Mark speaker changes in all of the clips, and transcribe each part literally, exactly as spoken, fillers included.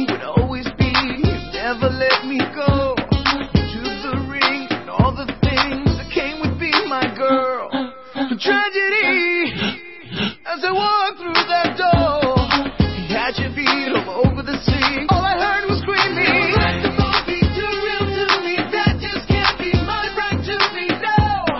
Speaker 1: me would always be. You never let me go. You took the ring and all the things that came with being my girl. The tragedy as I walked through that door. He had your feet all over the sea. All I heard was screaming. Let the love be too real to me. That just can't be my right to me. No,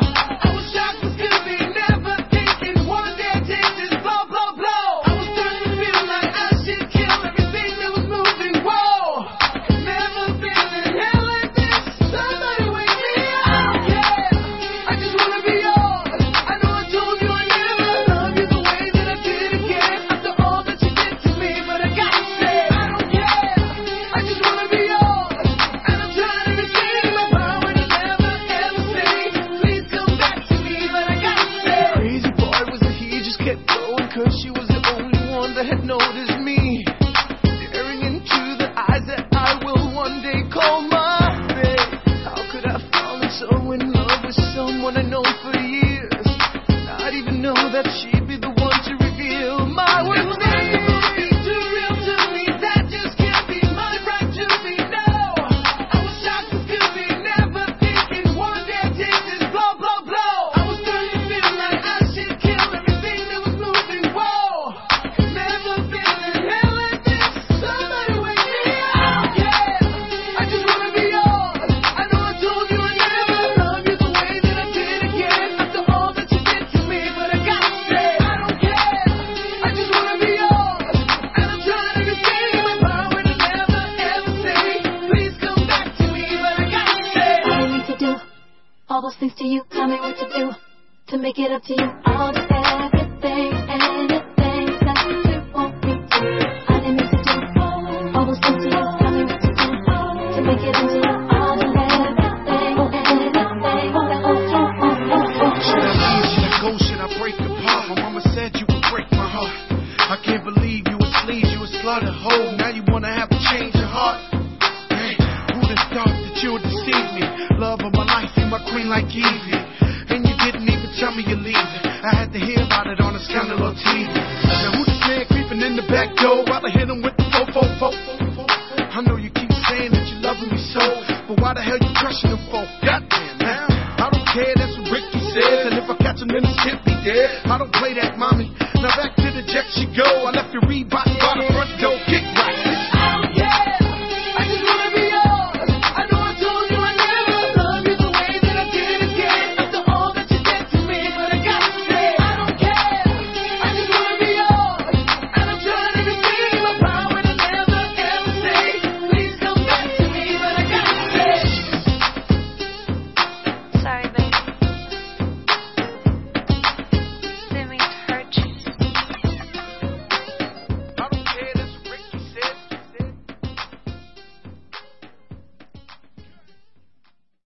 Speaker 1: I was shocked and still be never thinking one day I'd take this blow, blow, blow. I was starting to feel like I should kill everything that was moving. Whoa, never been in hell like this. Somebody wake me up. Yeah, I just wanna be yours. I know I told you I never love you the way that I did again. After all that you did to me, but I got to say I don't care. I just wanna be yours, and I'm trying to reclaim my power to never ever say please come back to me, but I got to say crazy boy was that he just kept going, 'cause she was the only one that had noticed me, staring into the eyes that I will one day call my babe. How could I fall so in love with someone I know for years, not even know that she'd be the one to reveal my worst name? Be too real to me, that just can't be my right to be. No, I was shocked and still be never thinking one day I'd take this blow, blow, blow. I was starting to feel like I should kill everything that was moving. Whoa, never been in hell like this. Somebody wake me up. Yeah, I just wanna be yours. I know I told you I never love you the way that I did again. After all that you did to me, but I got to say I don't care. I just wanna be yours, and I'm trying to regain my power to never ever say please come back to me, but I got to say
Speaker 2: I didn't mean to do all those things to you. Tell me what to do to make it up to you. I'll do everything, anything that you want me to. I didn't mean to do all those things to you. Tell me what to do to make it up to you. I'll do everything, anything that you want me
Speaker 3: Should I
Speaker 2: to.
Speaker 3: leave? Should I go? Should I break apart? My mama said you would break my heart. I can't believe you was sleaze, you was slaughter whole. Now you wanna have a change of heart. Hey, who'd have thought that you would deceive me? Love of my life, you my queen like Evie. And you didn't even tell me you're leaving. I had to hear about it on a scandal on T V. Now who this man creeping in the back door while I hit him with the four four four? I know you keep saying that you loving me so, but why the hell you crushing him for? Goddamn, now I don't care, that's what Ricky says. And if I catch him in the shit, be dead. I don't play that, mommy. Now back to the jet she go. I left your Reebok